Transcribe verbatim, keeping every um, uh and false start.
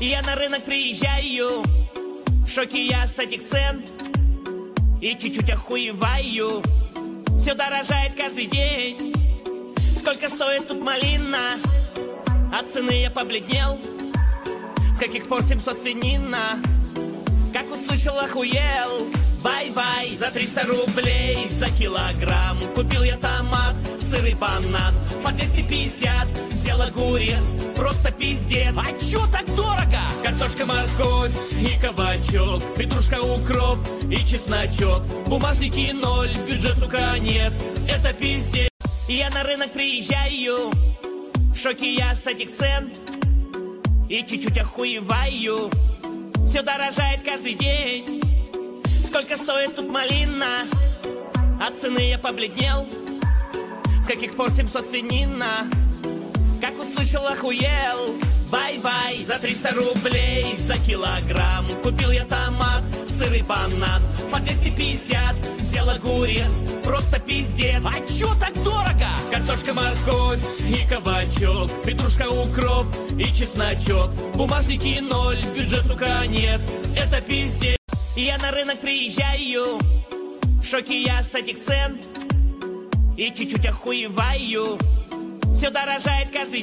Я на рынок приезжаю, в шоке я с этих цен и чуть-чуть охуеваю. Все дорожает каждый день. Сколько стоит тут малина? От цены я побледнел. С каких пор семьсот свинина? Как услышал, охуел. Бай-бай, за триста рублей за килограмм купил я томат, сыр и банан. По двести пятьдесят взял огурец, просто пиздец. А чё так дорого? Картошка, морковь и кабачок, петрушка, укроп и чесночок. Бумажники ноль, бюджету конец, это пиздец. Я на рынок приезжаю, в шоке я с этих цен и чуть-чуть охуеваю. Все дорожает каждый день. Сколько стоит тут малина? От цены я побледнел. С каких пор семьсот свинина? Как услышал, охуел. Бай-бай, за триста рублей за килограмм купил я томат, сыр и банан. По двести пятьдесят взял огурец, просто пиздец. А чё так дорого? Картошка, морковь и кабачок, петрушка, укроп и чесночок. Бумажники ноль, бюджету конец, это пиздец. Я на рынок приезжаю, в шоке я с этих цен и чуть-чуть охуеваю. Все дорожает каждый